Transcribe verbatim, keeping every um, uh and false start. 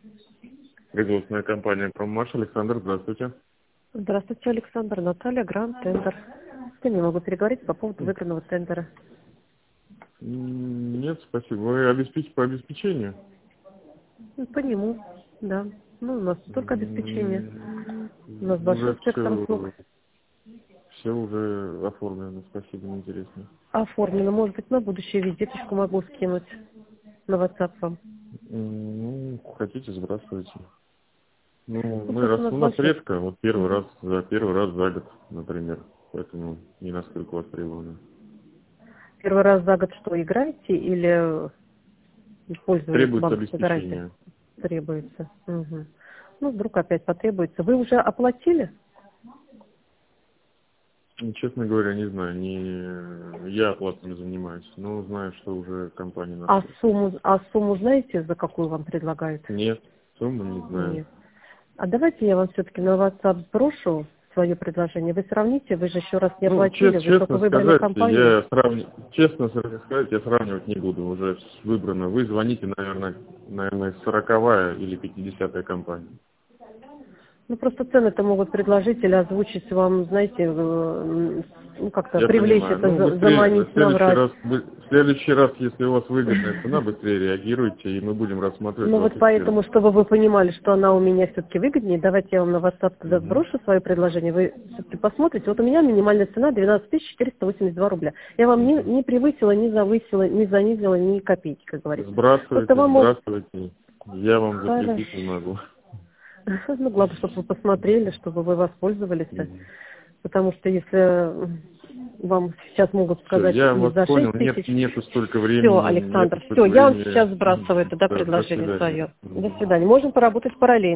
Производственная компания «Проммаш». Александр, здравствуйте. Здравствуйте, Александр. Наталья, Гранд Тендер. С кем я могу переговорить по поводу выигранного тендера? М, Нет, спасибо. Вы обеспечите по обеспечению? Ну, по нему, да. Ну, у нас только обеспечение. М, У нас большой Уже спектр все, услуг. все уже оформлено. Спасибо, неинтересно. Оформлено. Может быть, на будущее визиточку могу скинуть на WhatsApp вам. М, Ну, хотите, сбрасывайте. Ну, Ну, мы просто раз у нас у нас большой... редко, вот первый Мгм. раз за первый раз за год, например. Поэтому не настолько востребовано. Первый раз за год что, играете или пользуетесь Требуется банковской гарантией? обеспечение. Требуется. Мгм. Ну, вдруг опять потребуется. Вы уже оплатили? Ну, честно говоря, не знаю, не я оплатами занимаюсь, но знаю, что уже компания нас А просит. сумму, а сумму знаете, за какую вам предлагают? Нет, сумму не знаю. Нет. А давайте я вам все-таки на WhatsApp сброшу свое предложение. Вы сравните, вы же еще раз не Ну, оплатили, чест- вы только честно выбрали сказать, компанию. я сравни... честно сказать, я сравнивать не буду, уже выбрано. Вы звоните, наверное, наверное, сороковая или пятидесятая компания. Ну, просто цены-то могут предложить или озвучить вам, знаете, э, ну, как-то Я привлечь понимаю. это, Ну, за- быстрее, в заманить, следующий наврать. раз, вы- в следующий раз, если у вас выгодная цена, быстрее реагируйте, и мы будем рассматривать Ну, вот вашу сферу. поэтому, чтобы вы понимали, что она у меня все-таки выгоднее, давайте я вам на WhatsApp тогда Мгм. сброшу свое предложение, вы все-таки посмотрите. Вот у меня минимальная цена двенадцать тысяч четыреста восемьдесят два рубля. Я вам не, Мгм. не превысила, не завысила, не занизила ни копейки, как говорится. Просто Сбрасывайте, вам мог... сбрасывайте. Я вам Хорошо. запретить не могу. Ну, главное, чтобы вы посмотрели, чтобы вы воспользовались. Мгм. Потому что если вам сейчас могут Все, сказать я и вас за понял. шесть Нет, тысяч, нету столько все, времени, нету Александр, все, столько я вам времени. сейчас сбрасываю тогда Да, до предложение свидания. свое. До Мгм. свидания. Можем поработать параллельно.